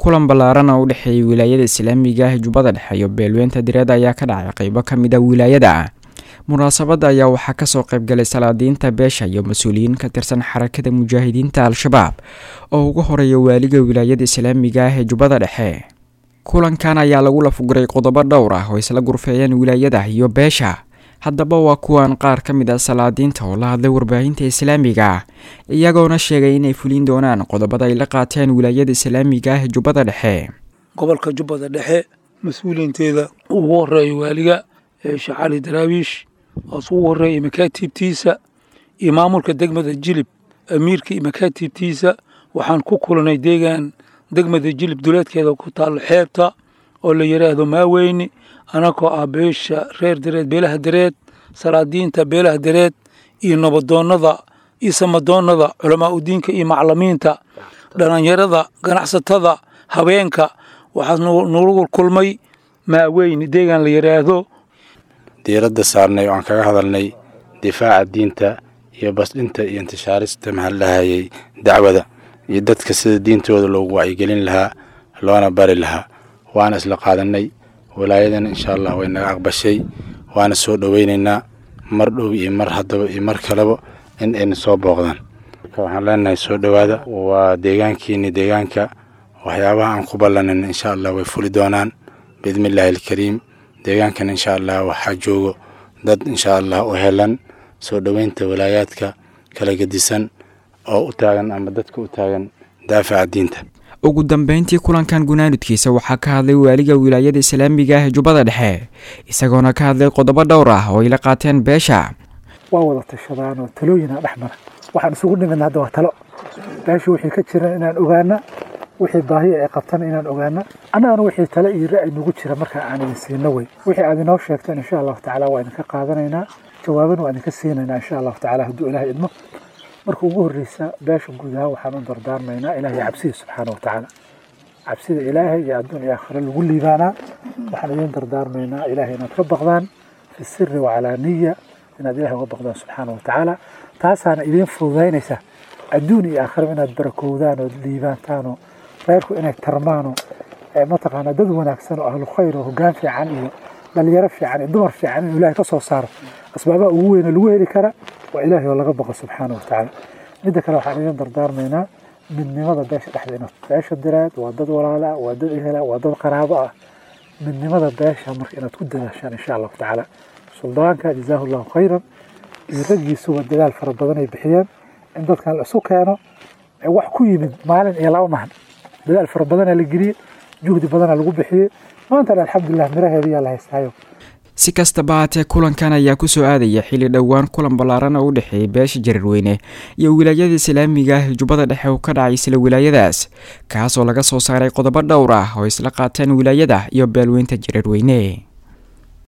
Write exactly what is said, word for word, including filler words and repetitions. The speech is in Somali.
kulan ballaaran oo u dhexeeyay wilaayada Islaamiga ah Jubbada Dhexe iyo beelweynta Direed ayaa ka dhacay qaybo kamid ah wilaayada. Munaasabada ayaa waxaa ka soo qayb galay salaadiinta beesha iyo mas'uuliyiin ka tirsan xarakada mujaahidiinta Al-Shabaab oo ugu horeeyay waaliga wilaayada Islaamiga ah Jubbada Dhexe. Kulankan ayaa lagu la fuguray qodobo dhowr ah oo isla gurfeeyeen wilaayada iyo beesha. haddaba waa kuwan qaar ka mid ah salaadiinta oo la hadlay warbaahinta Islaamiga iyagoona sheegay inay fulin doonaan qodobada ay la qaateen wilaayada Islaamiga ah Jubbada Dhexe. gobolka Jubbada Dhexe mas'uuliyiinteeda ugu horeeyay waaliga Sheekh Cali Daraawish oo soo horeeyay makaatibtiisa iyo maamulka degmada Jilib amiirka iyo makaatibtiisa waxaan ku kulanay deegaan degmada Jilib duleedkeeda ku taal xeebta oo la yiraahdo Maaweyni anako ah beesha reer Direed beelaha Direed salaadiinta beelaha Direed iyo nabadoonnada iyo samadoonnada culamaa u diinka iyo macallimiinta dhalinyarada ganacsatada haweenka waxaan noogu kulmay Maaweyni deegaan la yiraahdo diiradda saarnay oo aan kaga hadalnay difaaca diinta iyo basdinta iyo intishaarista mahallahayay dacwada iyo dadka sida diintooda loogu wacyigelin lahaa loona bari lahaa waana isla qaadanay walaayadan insha Allah way naga aqbashay waana soo dhaweynaynaa mar dhow iyo mar hadaba iyo mar kaleba in ay soo booqdaan waxaan leenahay soo dhawaada waa deegaankiina deegaanka waxyaabaha aan ku ballanan insha Allah way fuli doonaan bidmillaahi alkariim deegaankan insha Allah waxa joogo dad insha Allah oo helan soo dhaweynta walaayaadka kala gadisan oo u taagan ama dadka u taagan daafaca diinta. ugu dambeyntii kulankan gunaanudkiisa waxaa ka hadlay waaliga wilaayada Islaamiga ah Jubbada Dhexe isagoona ka hadlay qodobo dhowr ah oo ay la qaateen beesha. waa wada tashadaan oo talooyin dhaxmar waxaan isugu dhimanaa hadda waa talo beesha wixii ka jira inaan ogaana wixii baahi ay qabtaan inaan ogaana anagana wixii talo iyo ra'yi nagu jira marka aan idin siino way wixii aad inoo sheegtaan insha Allah taala waa idin ka qaadanaynaa jawaaban waa idin ka siinaynaa insha Allah taala hadduu Ilaahay idmo marka ugu horeysa beesha gudaha waxaan u dardaarmaynaa Ilaahay cabsiga subhanahu wa ta'ala cabsida Ilaahay iyo adduun iyo aakhira lagu liibaana waxaan idin dardaarmaynaa Ilaahay inaad ka baqdaan fi sirri wa alaaniya inaad Ilaahay uga baqdaan subhanahu wa ta'ala taasana idin fududaynaysa adduun iyo aakhira inaad barakoodaan oo liibaantaan reerku inay tarmaano ee mataqaana dad wanaagsan oo ahlu khayr oo hoggaan fiican iyo dhalinyaro fiican iyo dumar fiican in Ilaahay ka soo saaro asbaabaha ugu weyn lagu heli kara waa Ilaahay oo laga baqo subhanahu wa ta'ala midda kale waxaan idin dardaarmaynaa midnimada beesha dhexdeena beesha Direed waa dad walaala waa dad ehela waa dad qaraabo ah midnimada beesha marka inaad ku dadaashaan insha Allah ta'ala suldaanka jazaahullahu khayran iyo ragiisu waa dadaal fara badan ay bixiyeen in dadkan la isu keeno wax ku yimid maalin iyo laba mahan dadaal fara badan la geliyay juhdi badan lagu bixiyay maanta alxamdulillah miraheeda la haystaayo. si kastaba haatee kulankan ayaa ku soo aadaya xilli dhowaan kulan ballaaran oo u dhexeeyay beesha Jareerweyne iyo wilaayada Islaamiga ah Jubbada Dhexe oo ka dhacay isla wilaayadaas kaas oo laga soo saaray qodobo dhowr ah oo isla qaateen wilaayada iyo beelweynta Jareerweyne.